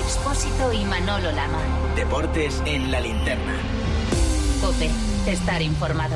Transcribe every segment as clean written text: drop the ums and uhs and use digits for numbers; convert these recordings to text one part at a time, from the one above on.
Expósito y Manolo Lama. Deportes en la linterna. COPE. Estar informado.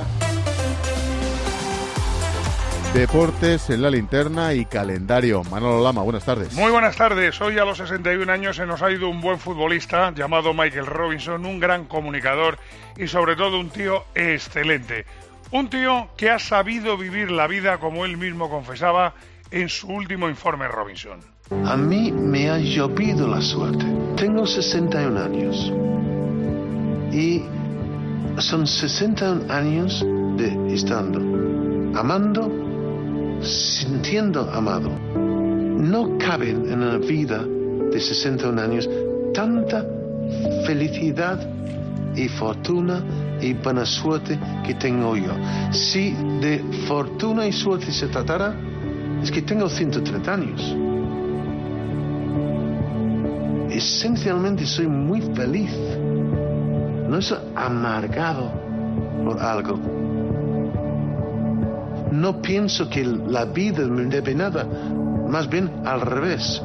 Deportes en la linterna y calendario. Manolo Lama, buenas tardes. Muy buenas tardes. Hoy a los 61 años se nos ha ido un buen futbolista llamado Michael Robinson, un gran comunicador y sobre todo un tío excelente. Un tío que ha sabido vivir la vida como él mismo confesaba en su último informe Robinson. A mí me ha llovido la suerte. Tengo 61 años. Y son 61 años de estando amando, sintiendo amado. No cabe en una vida de 61 años tanta felicidad y fortuna y buena suerte que tengo yo. Si de fortuna y suerte se tratara, es que tengo 130 años. Esencialmente soy muy feliz. No soy amargado por algo. No pienso que la vida me debe nada, más bien al revés.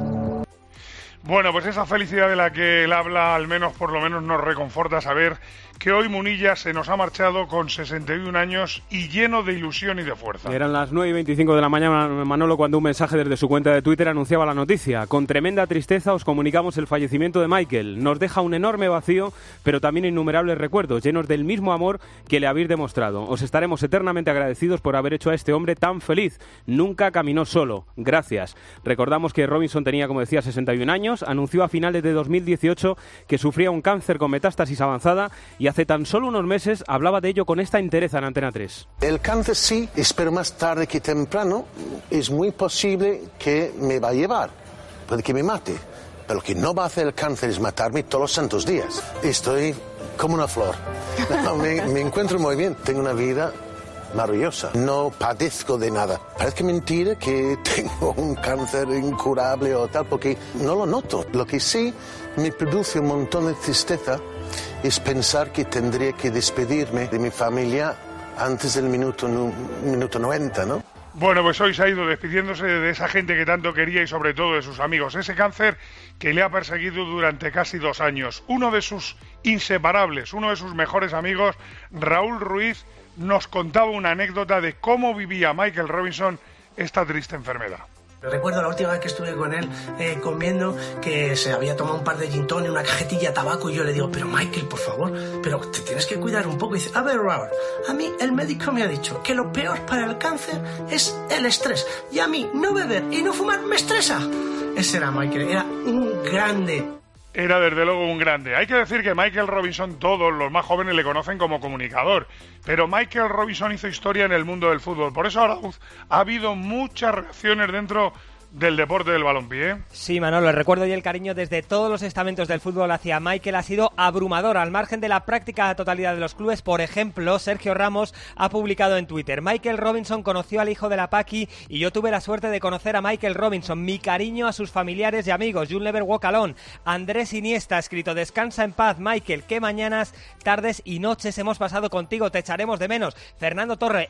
Bueno, pues esa felicidad de la que él habla, al menos por lo menos nos reconforta saber que hoy Munilla se nos ha marchado con 61 años y lleno de ilusión y de fuerza. Eran las 9:25 de la mañana, Manolo, cuando un mensaje desde su cuenta de Twitter anunciaba la noticia. Con tremenda tristeza os comunicamos el fallecimiento de Michael. Nos deja un enorme vacío, pero también innumerables recuerdos, llenos del mismo amor que le habéis demostrado. Os estaremos eternamente agradecidos por haber hecho a este hombre tan feliz. Nunca caminó solo. Gracias. Recordamos que Robinson tenía, como decía, 61 años. Anunció a finales de 2018 que sufría un cáncer con metástasis avanzada y hace tan solo unos meses hablaba de ello con esta entereza en Antena 3. El cáncer sí, espero más tarde que temprano, es muy posible que me va a llevar, puede que me mate, pero lo que no va a hacer el cáncer es matarme todos los santos días. Estoy como una flor, me encuentro muy bien, tengo una vida maravillosa, no padezco de nada. Parece mentira que tengo un cáncer incurable o tal, porque no lo noto. Lo que sí me produce un montón de tristeza es pensar que tendría que despedirme de mi familia antes del minuto 90, ¿no? Bueno, pues hoy se ha ido despidiéndose de esa gente que tanto quería y sobre todo de sus amigos. Ese cáncer que le ha perseguido durante casi 2 años. Uno de sus inseparables, uno de sus mejores amigos, Raúl Ruiz, nos contaba una anécdota de cómo vivía Michael Robinson esta triste enfermedad. Recuerdo la última vez que estuve con él comiendo, que se había tomado un par de gin tonic, una cajetilla de tabaco, y yo le digo, pero Michael, por favor, pero te tienes que cuidar un poco. Y dice, a ver, Raúl, a mí el médico me ha dicho que lo peor para el cáncer es el estrés, y a mí no beber y no fumar me estresa. Ese era Michael, era un grande. Era desde luego un grande. Hay que decir que Michael Robinson, todos los más jóvenes le conocen como comunicador, pero Michael Robinson hizo historia en el mundo del fútbol. Por eso ahora ha habido muchas reacciones dentro del deporte del balompié. Sí, Manolo, el recuerdo y el cariño desde todos los estamentos del fútbol hacia Michael ha sido abrumador, al margen de la práctica totalidad de los clubes. Por ejemplo, Sergio Ramos ha publicado en Twitter: Michael Robinson conoció al hijo de la Paqui y yo tuve la suerte de conocer a Michael Robinson. Mi cariño a sus familiares y amigos. You'll never walk alone. Andrés Iniesta ha escrito: descansa en paz, Michael, qué mañanas, tardes y noches hemos pasado contigo, te echaremos de menos. Fernando Torres,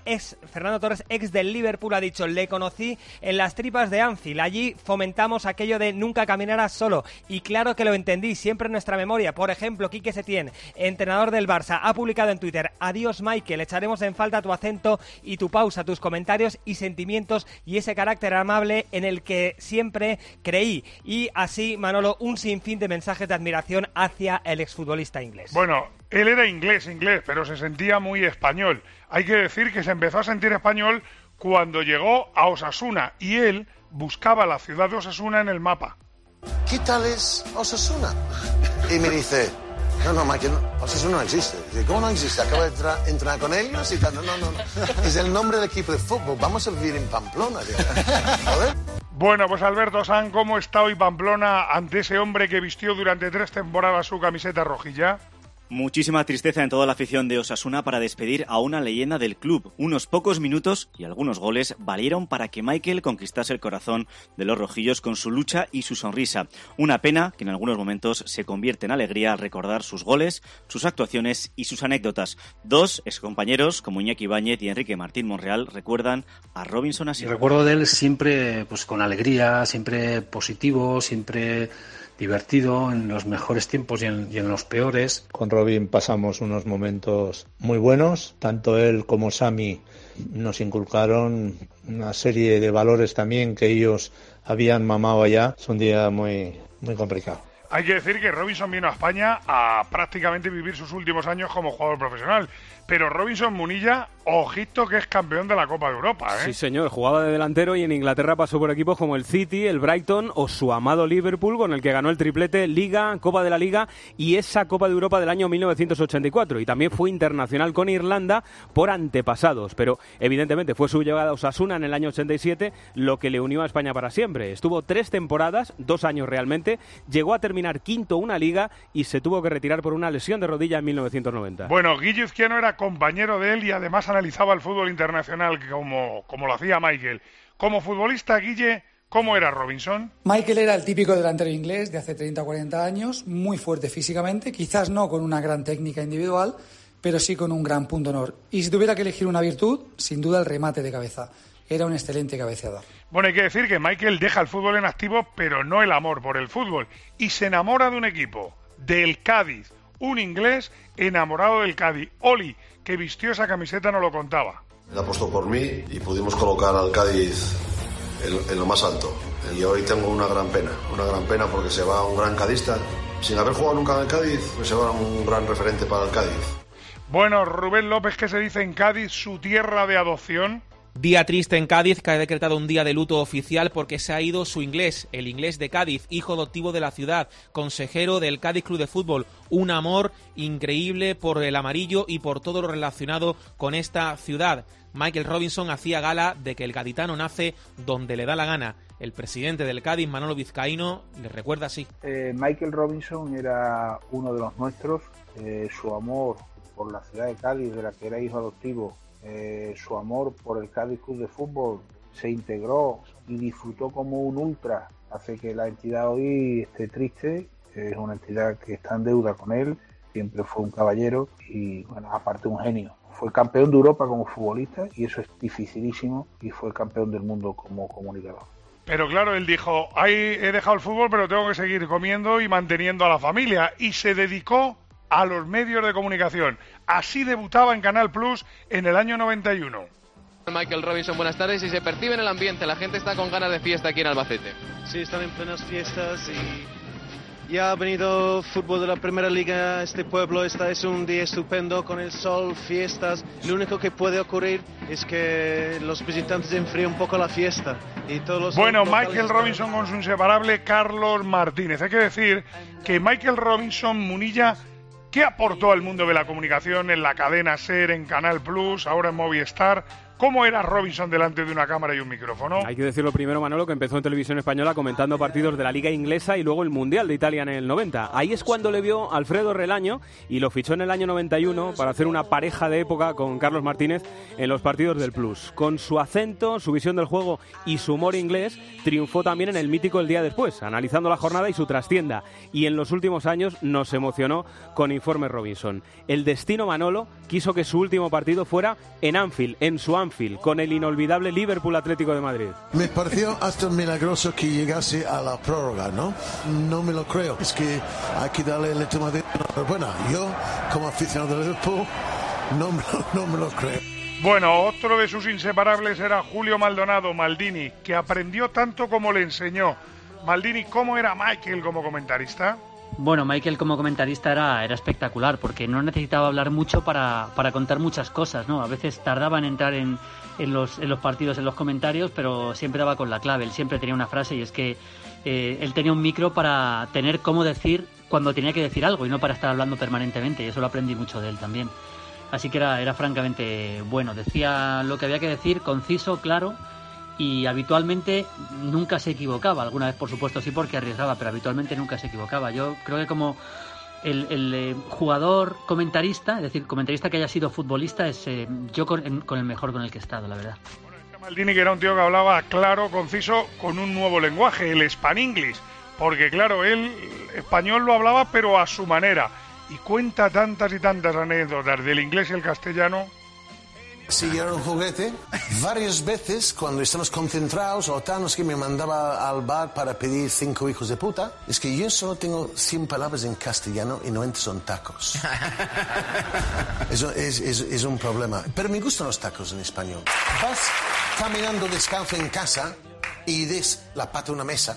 ex del Liverpool, ha dicho: le conocí en las tripas de Anfield. Allí fomentamos aquello de nunca caminarás solo, y claro que lo entendí, siempre en nuestra memoria. Por ejemplo, Quique Setién, entrenador del Barça, ha publicado en Twitter: adiós Michael, echaremos en falta tu acento y tu pausa, tus comentarios y sentimientos y ese carácter amable en el que siempre creí. Y así, Manolo, un sinfín de mensajes de admiración hacia el exfutbolista inglés. Bueno, él era inglés, pero se sentía muy español. Hay que decir que se empezó a sentir español cuando llegó a Osasuna y él buscaba la ciudad de Osasuna en el mapa. ¿Qué tal es Osasuna? Y me dice, no, Michael, Osasuna no existe. Dice, ¿cómo no existe? Acabo de entrar con ellos y tal. No. Es el nombre del equipo de fútbol. Vamos a vivir en Pamplona. Joder. Bueno, pues Alberto San, ¿cómo está hoy Pamplona ante ese hombre que vistió durante 3 temporadas su camiseta rojilla? Muchísima tristeza en toda la afición de Osasuna para despedir a una leyenda del club. Unos pocos minutos y algunos goles valieron para que Michael conquistase el corazón de los rojillos con su lucha y su sonrisa. Una pena que en algunos momentos se convierte en alegría al recordar sus goles, sus actuaciones y sus anécdotas. 2 excompañeros como Iñaki Ibáñez y Enrique Martín Monreal recuerdan a Robinson así. Recuerdo de él siempre pues con alegría, siempre positivo, siempre divertido en los mejores tiempos y en los peores. Con Robin pasamos unos momentos muy buenos, tanto él como Sami nos inculcaron una serie de valores también que ellos habían mamado allá. Es un día muy complicado. Hay que decir que Robinson vino a España a prácticamente vivir sus últimos años como jugador profesional. Pero Robinson Munilla, ojito que es campeón de la Copa de Europa, ¿eh? Sí, señor. Jugaba de delantero y en Inglaterra pasó por equipos como el City, el Brighton o su amado Liverpool, con el que ganó el triplete Liga, Copa de la Liga y esa Copa de Europa del año 1984. Y también fue internacional con Irlanda por antepasados. Pero evidentemente fue su llegada a Osasuna en el año 87 lo que le unió a España para siempre. Estuvo 3 temporadas, 2 años realmente, llegó a terminar quinto una Liga y se tuvo que retirar por una lesión de rodilla en 1990. Bueno, Guillo Izquierdo era compañero de él y además analizaba el fútbol internacional como lo hacía Michael. Como futbolista, Guille, ¿cómo era Robinson? Michael era el típico delantero inglés de hace 30 o 40 años, muy fuerte físicamente, quizás no con una gran técnica individual, pero sí con un gran punto honor. Y si tuviera que elegir una virtud, sin duda el remate de cabeza. Era un excelente cabeceador. Bueno, hay que decir que Michael deja el fútbol en activo, pero no el amor por el fútbol. Y se enamora de un equipo, del Cádiz. Un inglés enamorado del Cádiz. Oli, que vistió esa camiseta, no lo contaba. Él apostó por mí y pudimos colocar al Cádiz en lo más alto. Y hoy tengo una gran pena porque se va un gran cadista. Sin haber jugado nunca en el Cádiz, pues se va un gran referente para el Cádiz. Bueno, Rubén López, ¿qué se dice en Cádiz, su tierra de adopción? Día triste en Cádiz, que ha decretado un día de luto oficial porque se ha ido su inglés, el inglés de Cádiz, hijo adoptivo de la ciudad, consejero del Cádiz Club de Fútbol. Un amor increíble por el amarillo y por todo lo relacionado con esta ciudad. Michael Robinson hacía gala de que el gaditano nace donde le da la gana. El presidente del Cádiz, Manolo Vizcaíno, le recuerda así. Michael Robinson era uno de los nuestros. Su amor por la ciudad de Cádiz, de la que era hijo adoptivo, su amor por el Cádiz Club de Fútbol, se integró y disfrutó como un ultra, hace que la entidad hoy esté triste. Es una entidad que está en deuda con él, siempre fue un caballero y, bueno, aparte un genio. Fue campeón de Europa como futbolista y eso es dificilísimo, y fue campeón del mundo como comunicador. Pero claro, él dijo, ahí he dejado el fútbol, pero tengo que seguir comiendo y manteniendo a la familia, y se dedicó a los medios de comunicación. Así debutaba en Canal Plus en el año 91. Michael Robinson, buenas tardes. Y se percibe en el ambiente, la gente está con ganas de fiesta aquí en Albacete. Sí, están en plenas fiestas y ya ha venido fútbol de la Primera Liga a este pueblo. Es un día estupendo con el sol, fiestas. Lo único que puede ocurrir es que los visitantes enfríen un poco la fiesta. Y todos los Michael Robinson con su inseparable Carlos Martínez. Hay que decir que Michael Robinson, Munilla, ¿qué aportó al mundo de la comunicación en la cadena SER, en Canal Plus, ahora en Movistar? ¿Cómo era Robinson delante de una cámara y un micrófono? Hay que decirlo primero, Manolo, que empezó en Televisión Española comentando partidos de la Liga Inglesa y luego el Mundial de Italia en el 90. Ahí es cuando le vio Alfredo Relaño y lo fichó en el año 91 para hacer una pareja de época con Carlos Martínez en los partidos del Plus. Con su acento, su visión del juego y su humor inglés, triunfó también en el mítico El Día Después, analizando la jornada y su trastienda. Y en los últimos años nos emocionó con Informe Robinson. El destino, Manolo, quiso que su último partido fuera en Anfield, en su Anfield, con el inolvidable Liverpool Atlético de Madrid. Me pareció hasta milagroso que llegase a la prórroga, ¿no? No me lo creo. Es que hay que darle el tema de enhorabuena. Yo, como aficionado de Liverpool, no me lo creo. Bueno, otro de sus inseparables era Julio Maldonado, Maldini, que aprendió tanto como le enseñó. Maldini, ¿cómo era Michael como comentarista? Bueno, Michael como comentarista era espectacular, porque no necesitaba hablar mucho para contar muchas cosas, ¿no? A veces tardaba en entrar en los partidos, en los comentarios, pero siempre daba con la clave. Él siempre tenía una frase, y es que él tenía un micro para tener cómo decir cuando tenía que decir algo y no para estar hablando permanentemente, y eso lo aprendí mucho de él también. Así que era francamente bueno. Decía lo que había que decir, conciso, claro, y habitualmente nunca se equivocaba. Alguna vez, por supuesto, sí, porque arriesgaba, pero habitualmente nunca se equivocaba. Yo creo que como el jugador comentarista, es decir, comentarista que haya sido futbolista, es yo con el mejor con el que he estado, la verdad. Bueno, Maldini, que era un tío que hablaba claro, conciso, con un nuevo lenguaje, el Span-English, porque claro, él español lo hablaba, pero a su manera, y cuenta tantas y tantas anécdotas del inglés y el castellano. Sí, era un juguete. Varias veces, cuando estamos concentrados, o tal, no sé qué, me mandaba al bar para pedir 5 hijos de puta. Es que yo solo tengo 100 palabras en castellano y 90 son tacos. Eso es un problema. Pero me gustan los tacos en español. Vas caminando descalzo en casa y des la pata a una mesa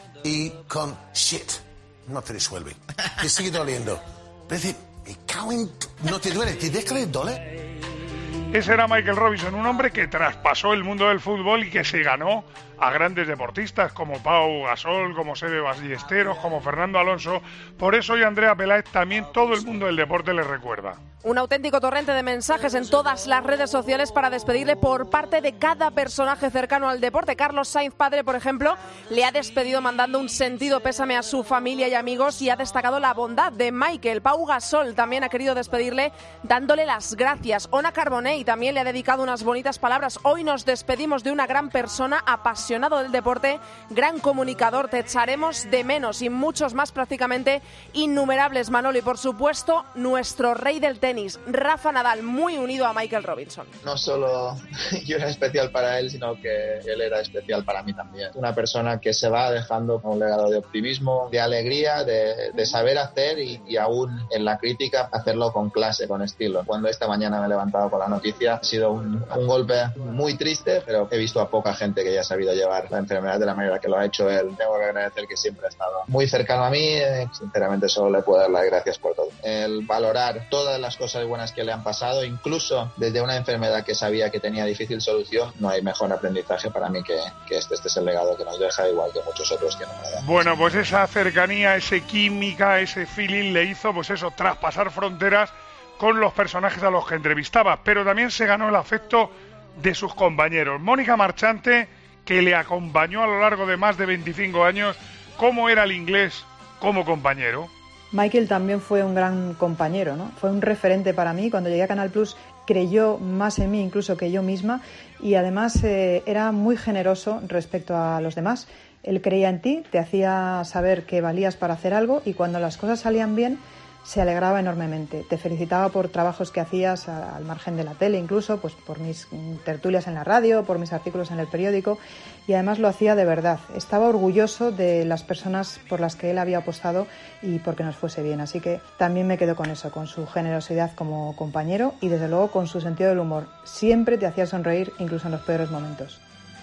y con shit no te resuelve. Te sigue doliendo. Pero decir, me cago en... No te duele, te deja de doler. Ese era Michael Robinson, un hombre que traspasó el mundo del fútbol y que se ganó a grandes deportistas como Pau Gasol, como Seve Ballesteros, como Fernando Alonso. Por eso hoy Andrea Peláez también todo el mundo del deporte le recuerda. Un auténtico torrente de mensajes en todas las redes sociales para despedirle por parte de cada personaje cercano al deporte. Carlos Sainz padre, por ejemplo, le ha despedido mandando un sentido pésame a su familia y amigos y ha destacado la bondad de Michael. Pau Gasol también ha querido despedirle dándole las gracias. Ona Carbonell también le ha dedicado unas bonitas palabras. Hoy nos despedimos de una gran persona, apasionado del deporte, gran comunicador, te echaremos de menos, y muchos más, prácticamente innumerables, Manolo. Y por supuesto, nuestro rey del tenis, Rafa Nadal, muy unido a Michael Robinson. No solo yo era especial para él, sino que él era especial para mí también. Una persona que se va dejando un legado de optimismo, de alegría, de saber hacer y aún en la crítica hacerlo con clase, con estilo. Cuando esta mañana me he levantado con la noticia, ha sido un golpe muy triste, pero he visto a poca gente que haya sabido llevar la enfermedad de la manera que lo ha hecho él. Tengo que agradecer que siempre ha estado muy cercano a mí. Sinceramente solo le puedo dar las gracias por todo. El valorar todas las cosas buenas que le han pasado, incluso desde una enfermedad que sabía que tenía difícil solución, no hay mejor aprendizaje para mí que este es el legado que nos deja, igual que muchos otros que no me dan. Bueno, pues esa cercanía, esa química, ese feeling le hizo, pues eso, traspasar fronteras con los personajes a los que entrevistaba, pero también se ganó el afecto de sus compañeros. Mónica Marchante, que le acompañó a lo largo de más de 25 años, ¿cómo era el inglés como compañero? Michael también fue un gran compañero, ¿no? Fue un referente para mí. Cuando llegué a Canal Plus creyó más en mí incluso que yo misma, y además era muy generoso respecto a los demás. Él creía en ti, te hacía saber que valías para hacer algo, y cuando las cosas salían bien se alegraba enormemente. Te felicitaba por trabajos que hacías al margen de la tele, incluso pues por mis tertulias en la radio, por mis artículos en el periódico, y además lo hacía de verdad. Estaba orgulloso de las personas por las que él había apostado y porque nos fuese bien. Así que también me quedo con eso, con su generosidad como compañero y desde luego con su sentido del humor. Siempre te hacía sonreír, incluso en los peores momentos.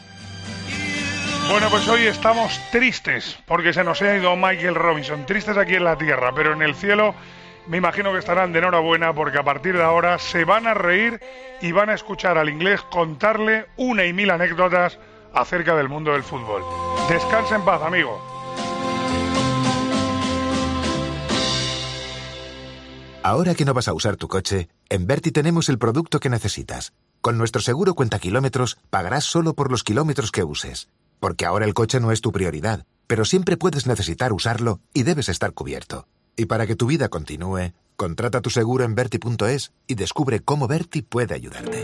Bueno, pues hoy estamos tristes porque se nos ha ido Michael Robinson. Tristes aquí en la tierra, pero en el cielo me imagino que estarán de enhorabuena, porque a partir de ahora se van a reír y van a escuchar al inglés contarle una y mil anécdotas acerca del mundo del fútbol. Descansa en paz, amigo. Ahora que no vas a usar tu coche, en Berti tenemos el producto que necesitas. Con nuestro seguro cuentakilómetros pagarás solo por los kilómetros que uses. Porque ahora el coche no es tu prioridad, pero siempre puedes necesitar usarlo y debes estar cubierto. Y para que tu vida continúe, contrata tu seguro en Berti.es y descubre cómo Berti puede ayudarte.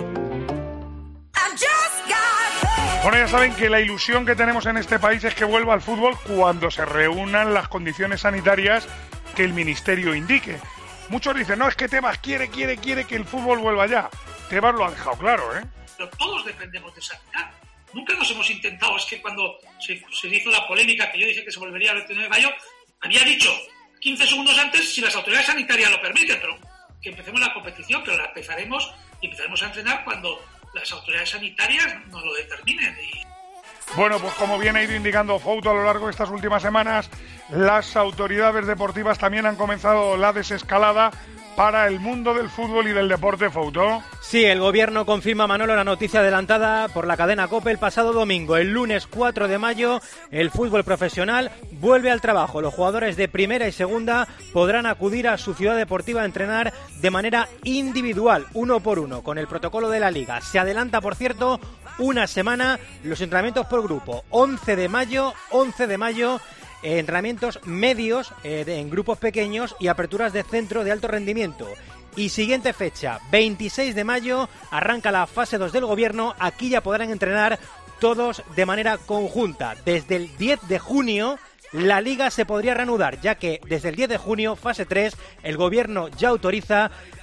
Bueno, ya saben que la ilusión que tenemos en este país es que vuelva al fútbol cuando se reúnan las condiciones sanitarias que el Ministerio indique. Muchos dicen, no, es que Tebas quiere que el fútbol vuelva ya. Tebas lo ha dejado claro, ¿eh? Pero todos dependemos de sanidad. Nunca nos hemos intentado, es que cuando se hizo la polémica, que yo dije que se volvería el 29 de mayo, había dicho 15 segundos antes si las autoridades sanitarias lo permiten, pero que empecemos la competición, pero la empezaremos y empezaremos a entrenar cuando las autoridades sanitarias nos lo determinen. Bueno, pues como bien ha ido indicando Fouto a lo largo de estas últimas semanas, las autoridades deportivas también han comenzado la desescalada para el mundo del fútbol y del deporte, Fouto. Sí, el gobierno confirma, Manolo, la noticia adelantada por la cadena COPE el pasado domingo. El lunes 4 de mayo, el fútbol profesional vuelve al trabajo. Los jugadores de primera y segunda podrán acudir a su ciudad deportiva a entrenar de manera individual, 1 por 1, con el protocolo de la Liga. Se adelanta, por cierto, una semana los entrenamientos por grupo. 11 de mayo, entrenamientos medios en grupos pequeños y aperturas de centro de alto rendimiento. Y siguiente fecha, 26 de mayo, arranca la fase 2 del gobierno. Aquí ya podrán entrenar todos de manera conjunta. Desde el 10 de junio la Liga se podría reanudar, ya que desde el 10 de junio, fase 3, el gobierno ya autoriza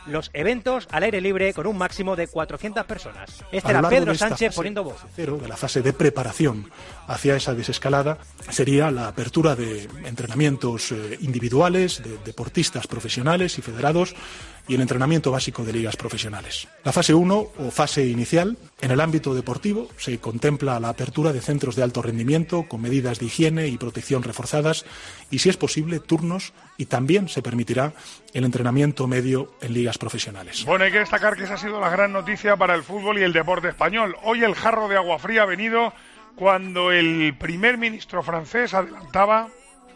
los eventos al aire libre con un máximo de 400 personas. Este era Pedro Sánchez poniendo voz. De la fase de preparación hacia esa desescalada sería la apertura de entrenamientos individuales, de deportistas profesionales y federados, y el entrenamiento básico de ligas profesionales. La fase 1 o fase inicial, en el ámbito deportivo, se contempla la apertura de centros de alto rendimiento con medidas de higiene y protección reforzadas y, si es posible, turnos, y también se permitirá el entrenamiento medio en ligas profesionales. Bueno, hay que destacar que esa ha sido la gran noticia para el fútbol y el deporte español. Hoy el jarro de agua fría ha venido cuando el primer ministro francés adelantaba: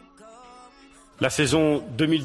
la saison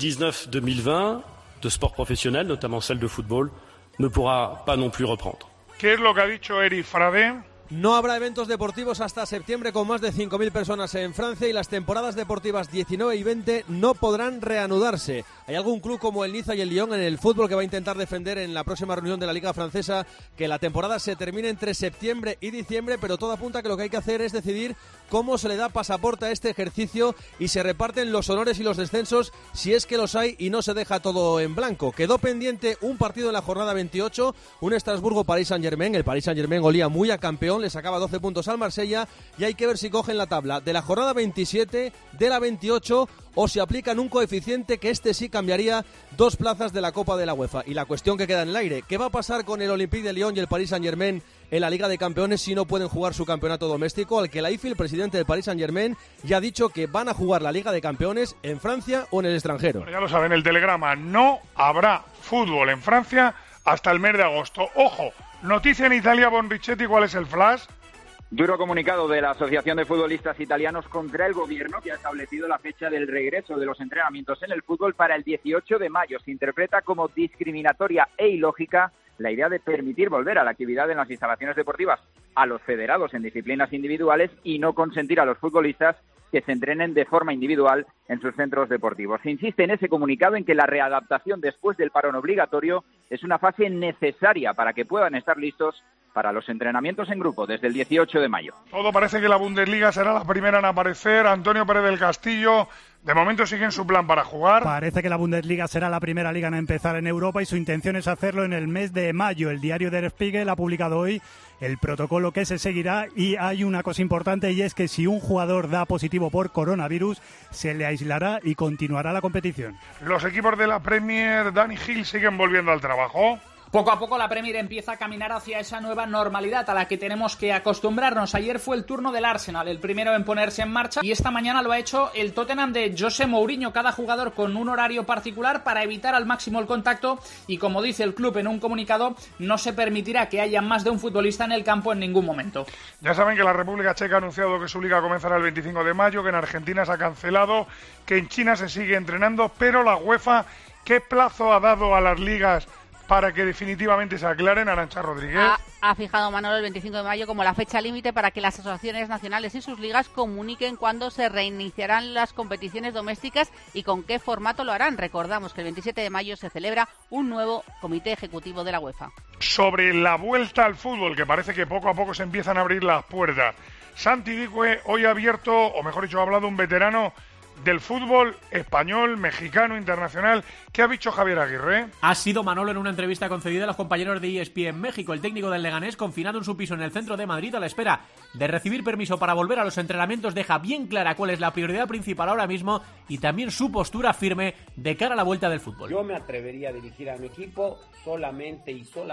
2019-2020 de sport professionnel, notamment celle de football, ne pourra pas non plus reprendre. ¿Qué es lo que ha dicho Eric Frade? No habrá eventos deportivos hasta septiembre con más de 5.000 personas en Francia y las temporadas deportivas 19 y 20 no podrán reanudarse. Hay algún club como el Niza y el Lyon en el fútbol que va a intentar defender en la próxima reunión de la Liga Francesa que la temporada se termine entre septiembre y diciembre, pero todo apunta a que lo que hay que hacer es decidir cómo se le da pasaporte a este ejercicio y se reparten los honores y los descensos si es que los hay y no se deja todo en blanco. Quedó pendiente un partido en la jornada 28, un Estrasburgo-Paris Saint-Germain. El Paris Saint-Germain olía muy a campeón, le sacaba 12 puntos al Marsella y hay que ver si cogen la tabla de la jornada 27, de la 28 o si aplican un coeficiente que este sí cambiaría 2 plazas de la Copa de la UEFA. Y la cuestión que queda en el aire, ¿qué va a pasar con el Olympique de Lyon y el Paris Saint-Germain en la Liga de Campeones si no pueden jugar su campeonato doméstico? Al que Laifi, el presidente del Paris Saint-Germain, ya ha dicho que van a jugar la Liga de Campeones en Francia o en el extranjero. Bueno, ya lo saben, el telegrama, no habrá fútbol en Francia hasta el mes de agosto. Ojo, noticia en Italia, Bonrichetti, ¿cuál es el flash? Duro comunicado de la Asociación de Futbolistas Italianos contra el gobierno, que ha establecido la fecha del regreso de los entrenamientos en el fútbol para el 18 de mayo. Se interpreta como discriminatoria e ilógica la idea de permitir volver a la actividad en las instalaciones deportivas a los federados en disciplinas individuales y no consentir a los futbolistas que se entrenen de forma individual en sus centros deportivos. Se insiste en ese comunicado en que la readaptación después del parón obligatorio es una fase necesaria para que puedan estar listos para los entrenamientos en grupo desde el 18 de mayo. Todo parece que la Bundesliga será la primera en aparecer. Antonio Pérez del Castillo, de momento siguen su plan para jugar. Parece que la Bundesliga será la primera liga en empezar en Europa y su intención es hacerlo en el mes de mayo. El diario Der Spiegel ha publicado hoy el protocolo que se seguirá y hay una cosa importante y es que si un jugador da positivo por coronavirus se le aislará y continuará la competición. Los equipos de la Premier, Dani Gil, siguen volviendo al trabajo. Poco a poco la Premier empieza a caminar hacia esa nueva normalidad a la que tenemos que acostumbrarnos. Ayer fue el turno del Arsenal, el primero en ponerse en marcha, y esta mañana lo ha hecho el Tottenham de José Mourinho, cada jugador con un horario particular para evitar al máximo el contacto y, como dice el club en un comunicado, no se permitirá que haya más de un futbolista en el campo en ningún momento. Ya saben que la República Checa ha anunciado que su liga comenzará el 25 de mayo, que en Argentina se ha cancelado, que en China se sigue entrenando, pero la UEFA, ¿qué plazo ha dado a las ligas para que definitivamente se aclaren? Arantxa Rodríguez. Ha fijado Manolo el 25 de mayo como la fecha límite para que las asociaciones nacionales y sus ligas comuniquen cuándo se reiniciarán las competiciones domésticas y con qué formato lo harán. Recordamos que el 27 de mayo se celebra un nuevo comité ejecutivo de la UEFA. Sobre la vuelta al fútbol, que parece que poco a poco se empiezan a abrir las puertas. Santi Dicue hoy ha abierto, o mejor dicho, ha hablado un veterano del fútbol español, mexicano, internacional. ¿Qué ha dicho Javier Aguirre? Ha sido Manolo en una entrevista concedida a los compañeros de ESPN México. El técnico del Leganés, confinado en su piso en el centro de Madrid a la espera de recibir permiso para volver a los entrenamientos, deja bien clara cuál es la prioridad principal ahora mismo y también su postura firme de cara a la vuelta del fútbol. Yo me atrevería a dirigir a mi equipo solamente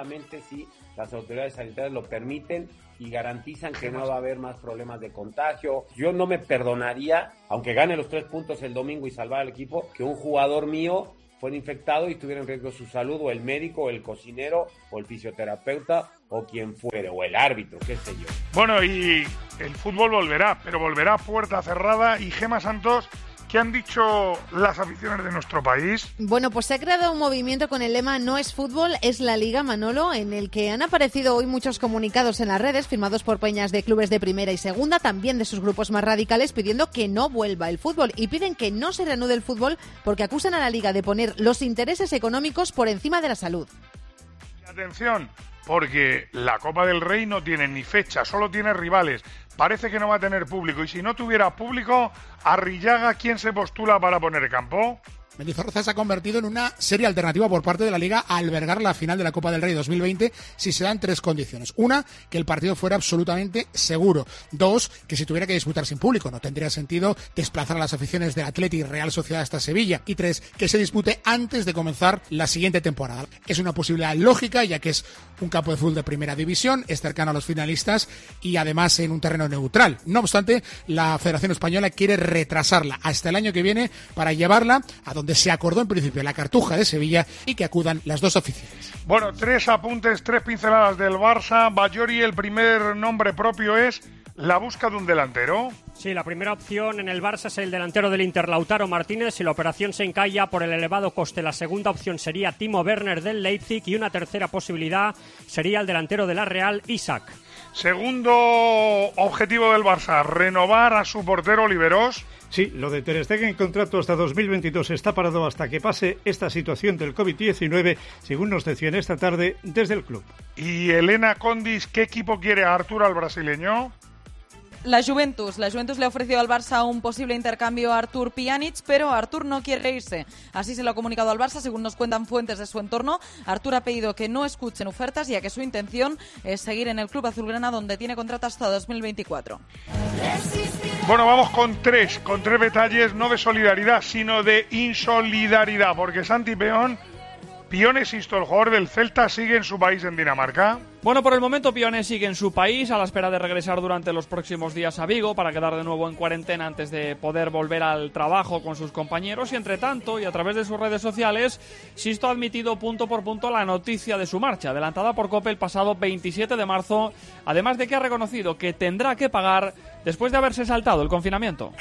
si las autoridades sanitarias lo permiten y garantizan que no va a haber más problemas de contagio. Yo no me perdonaría, aunque gane los 3 puntos el domingo y salvar al equipo, que un jugador mío fuera infectado y estuviera en riesgo su salud, o el médico, o el cocinero, o el fisioterapeuta, o quien fuere, o el árbitro, qué sé yo. Bueno, y el fútbol volverá, pero volverá a puerta cerrada. Y Gemma Santos, ¿qué han dicho las aficiones de nuestro país? Bueno, pues se ha creado un movimiento con el lema "No es fútbol, es la Liga", Manolo, en el que han aparecido hoy muchos comunicados en las redes firmados por peñas de clubes de primera y segunda, también de sus grupos más radicales, pidiendo que no vuelva el fútbol y piden que no se reanude el fútbol porque acusan a la Liga de poner los intereses económicos por encima de la salud. Y atención, porque la Copa del Rey no tiene ni fecha, solo tiene rivales. Parece que no va a tener público y si no tuviera público, Arrillaga, ¿quién se postula para poner campo? Mendizorroza se ha convertido en una seria alternativa por parte de la Liga a albergar la final de la Copa del Rey 2020 si se dan 3 condiciones. 1, que el partido fuera absolutamente seguro. 2, que se tuviera que disputar sin público. No tendría sentido desplazar a las aficiones del Atleti y Real Sociedad hasta Sevilla. Y 3, que se dispute antes de comenzar la siguiente temporada. Es una posibilidad lógica, ya que es un campo de fútbol de primera división, es cercano a los finalistas y además en un terreno neutral. No obstante, la Federación Española quiere retrasarla hasta el año que viene para llevarla a donde se acordó en principio, la Cartuja de Sevilla, y que acudan las 2 aficiones. Bueno, 3 apuntes, 3 pinceladas del Barça. Bayori, el primer nombre propio es la busca de un delantero. Sí, la primera opción en el Barça es el delantero del Inter, Lautaro Martínez, y la operación se encalla por el elevado coste. La segunda opción sería Timo Werner del Leipzig y una tercera posibilidad sería el delantero de la Real, Isaac. Segundo objetivo del Barça, renovar a su portero Oliveros. Sí, lo de Ter Stegen, contrato hasta 2022, está parado hasta que pase esta situación del COVID-19, según nos decían esta tarde desde el club. Y Elena Condis, ¿qué equipo quiere a Artur, al brasileño? La Juventus le ha ofrecido al Barça un posible intercambio a Artur Pjanic, pero Artur no quiere irse. Así se lo ha comunicado al Barça, según nos cuentan fuentes de su entorno. Artur ha pedido que no escuchen ofertas, ya que su intención es seguir en el club azulgrana, donde tiene contrato hasta 2024. Bueno, vamos con tres detalles, no de solidaridad, sino de insolidaridad, porque Santi Pione, insisto, el jugador del Celta, sigue en su país, en Dinamarca. Bueno, por el momento Pione sigue en su país a la espera de regresar durante los próximos días a Vigo para quedar de nuevo en cuarentena antes de poder volver al trabajo con sus compañeros. Y entre tanto, y a través de sus redes sociales, Sisto ha admitido punto por punto la noticia de su marcha, adelantada por COPE el pasado 27 de marzo, además de que ha reconocido que tendrá que pagar después de haberse saltado el confinamiento.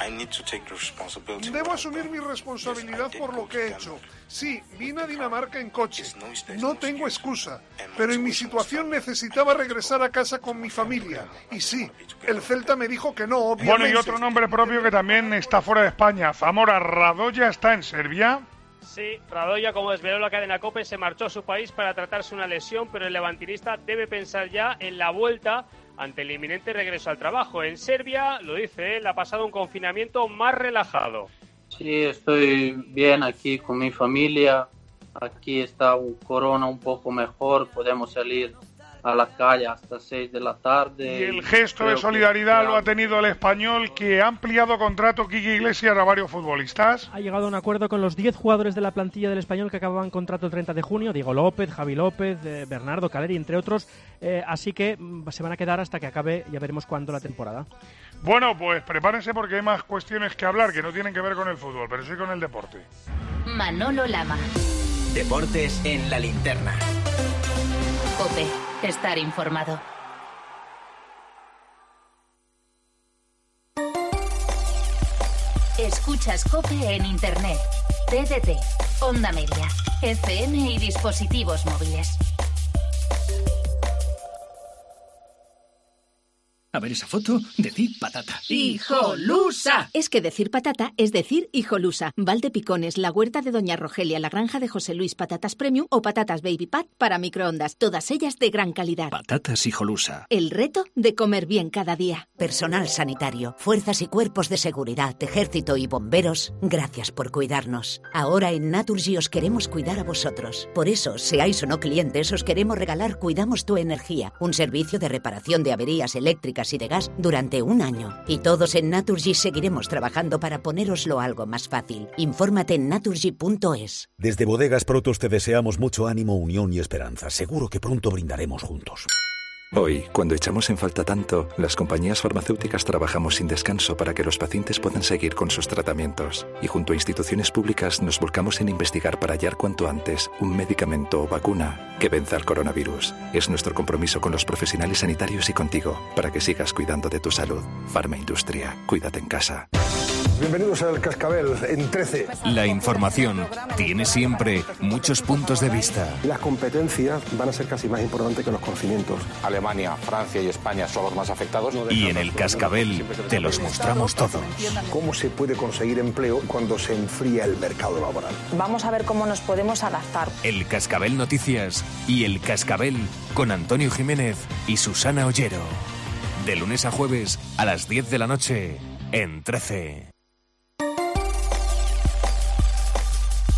Debo asumir mi responsabilidad por lo que he hecho. Sí, vine a Dinamarca en coche. No tengo excusa, pero en mi situación necesitaba regresar a casa con mi familia. Y sí, el Celta me dijo que no, obviamente. Bueno, y otro nombre propio que también está fuera de España. Zamora, Radoya está en Serbia. Sí, Radoya, como desveló la cadena COPE, se marchó a su país para tratarse una lesión, pero el levantinista debe pensar ya en la vuelta ante el inminente regreso al trabajo. En Serbia, lo dice él, ha pasado un confinamiento más relajado. Sí, estoy bien aquí con mi familia. Aquí está un corona un poco mejor, podemos salir a la calle hasta 6 de la tarde. Y el gesto de solidaridad lo ha tenido el Español, que ha ampliado contrato Quique Iglesias a varios futbolistas. Ha llegado a un acuerdo con los 10 jugadores de la plantilla del Español que acababan contrato el 30 de junio, Diego López, Javi López, Bernardo Caleri, entre otros, así que se van a quedar hasta que acabe, ya veremos cuándo, la temporada. Bueno, pues prepárense porque hay más cuestiones que hablar que no tienen que ver con el fútbol, pero sí con el deporte. Manolo Lama. Deportes en la linterna. COPE. Estar informado. Escuchas COPE en Internet, TDT, Onda Media, FM y dispositivos móviles. A ver esa foto, decir patata. ¡Hijolusa! Es que decir patata es decir hijolusa. Valdepicones, la huerta de Doña Rogelia, la granja de José Luis, patatas premium o patatas baby pat para microondas. Todas ellas de gran calidad. Patatas hijolusa. El reto de comer bien cada día. Personal sanitario, fuerzas y cuerpos de seguridad, ejército y bomberos, gracias por cuidarnos. Ahora en Naturgy os queremos cuidar a vosotros. Por eso, seáis o no clientes, os queremos regalar Cuidamos tu Energía, un servicio de reparación de averías eléctricas y de gas durante un año. Y todos en Naturgy seguiremos trabajando para ponéroslo algo más fácil. Infórmate en naturgy.es. Desde Bodegas Protos te deseamos mucho ánimo, unión y esperanza. Seguro que pronto brindaremos juntos. Hoy, cuando echamos en falta tanto, las compañías farmacéuticas trabajamos sin descanso para que los pacientes puedan seguir con sus tratamientos. Y junto a instituciones públicas nos volcamos en investigar para hallar cuanto antes un medicamento o vacuna que venza al coronavirus. Es nuestro compromiso con los profesionales sanitarios y contigo, para que sigas cuidando de tu salud. Farma Industria, cuídate en casa. Bienvenidos al Cascabel en 13. La información tiene siempre muchos puntos de vista. Las competencias van a ser casi más importantes que los conocimientos. Alemania, Francia y España son los más afectados. Y en el Cascabel te los mostramos todos. ¿Cómo se puede conseguir empleo cuando se enfría el mercado laboral? Vamos a ver cómo nos podemos adaptar. El Cascabel Noticias y el Cascabel con Antonio Jiménez y Susana Ollero. De lunes a jueves a las 10 de la noche en 13.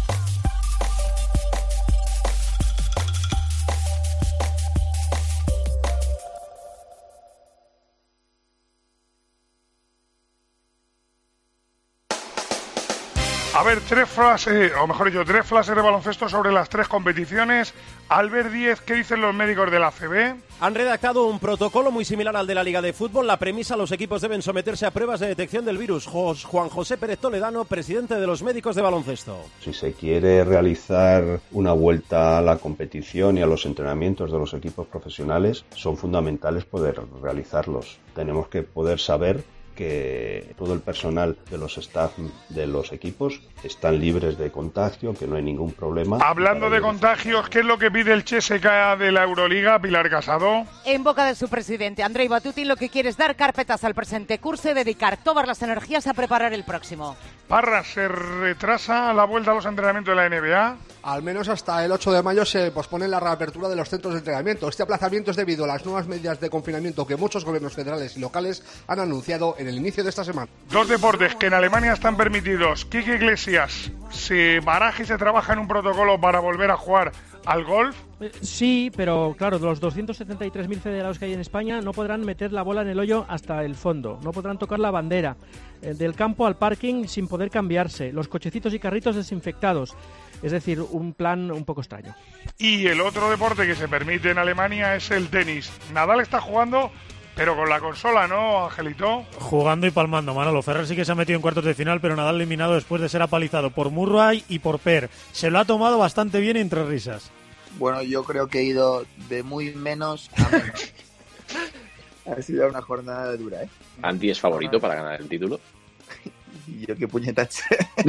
ver, tres flashes de baloncesto sobre las 3 competiciones. Albert Díez, ¿qué dicen los médicos de la ACB? Han redactado un protocolo muy similar al de la Liga de Fútbol. La premisa: los equipos deben someterse a pruebas de detección del virus. Juan José Pérez Toledano, presidente de los médicos de baloncesto. Si se quiere realizar una vuelta a la competición y a los entrenamientos de los equipos profesionales, son fundamentales poder realizarlos. Tenemos que poder saber que todo el personal de los staff de los equipos están libres de contagio, que no hay ningún problema. Hablando de contagios, ¿qué es lo que pide el CSKA de la Euroliga, Pilar Casado? En boca de su presidente, Andrei Batutin, lo que quiere es dar carpetas al presente curso y dedicar todas las energías a preparar el próximo. Parra, ¿se retrasa la vuelta a los entrenamientos de la NBA? Al menos hasta el 8 de mayo se pospone la reapertura de los centros de entrenamiento. Este aplazamiento es debido a las nuevas medidas de confinamiento que muchos gobiernos federales y locales han anunciado en el inicio de esta semana. 2 deportes que en Alemania están permitidos. Quique Iglesias, ¿se baraja y se trabaja en un protocolo para volver a jugar al golf? Sí, pero claro, los 273.000 federados que hay en España no podrán meter la bola en el hoyo hasta el fondo, no podrán tocar la bandera, del campo al parking sin poder cambiarse, los cochecitos y carritos desinfectados. Es decir, un plan un poco extraño. Y el otro deporte que se permite en Alemania es el tenis. Nadal está jugando, pero con la consola, ¿no, Angelito? Jugando y palmando, Manolo. Ferrer sí que se ha metido en cuartos de final, pero Nadal eliminado después de ser apalizado por Murray y por Per. Se lo ha tomado bastante bien entre risas. Bueno, yo creo que he ido de muy menos a menos. Ha sido una jornada dura, ¿eh? Andy es favorito para ganar el título. Y yo qué puñetache.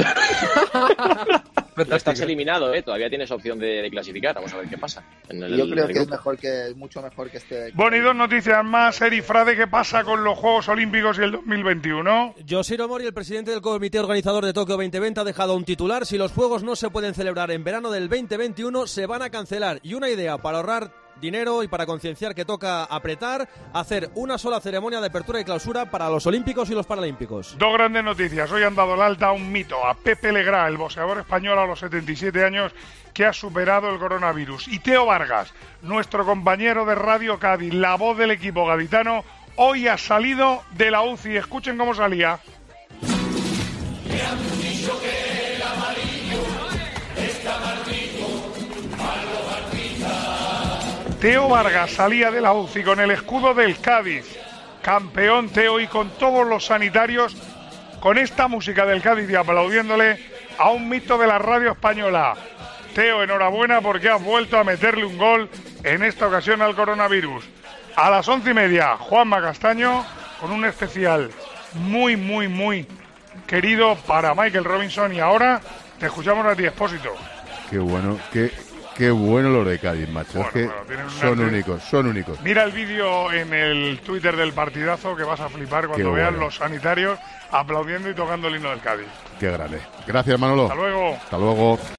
No estás eliminado, todavía tienes opción de clasificar. Vamos a ver qué pasa. Yo creo que es mucho mejor que este. Bueno, y 2 noticias más. Eri Frade, ¿qué pasa con los Juegos Olímpicos y el 2021? Yoshiro Mori, el presidente del comité organizador de Tokio 2020, ha dejado un titular: si los Juegos no se pueden celebrar en verano del 2021, se van a cancelar. Y una idea para ahorrar dinero y para concienciar que toca apretar: hacer una sola ceremonia de apertura y clausura para los olímpicos y los paralímpicos. 2 grandes noticias. Hoy han dado el alta a un mito, a Pepe Legrá, el boxeador español a los 77 años que ha superado el coronavirus. Y Teo Vargas, nuestro compañero de Radio Cádiz, la voz del equipo gaditano, hoy ha salido de la UCI. Escuchen cómo salía. Me han dicho que el amarillo está más rico a los artistas. Teo Vargas salía de la UCI con el escudo del Cádiz. Campeón Teo, y con todos los sanitarios, con esta música del Cádiz y aplaudiéndole a un mito de la radio española. Teo, enhorabuena porque has vuelto a meterle un gol, en esta ocasión al coronavirus. A las 11:30, Juanma Castaño con un especial muy querido para Michael Robinson. Y ahora te escuchamos a ti, Expósito. Qué bueno, qué bueno lo de Cádiz, macho. Bueno, es que son únicos. Mira el vídeo en el Twitter del partidazo, que vas a flipar cuando veas los sanitarios aplaudiendo y tocando el himno del Cádiz. Qué grande. Gracias, Manolo. Hasta luego. Hasta luego.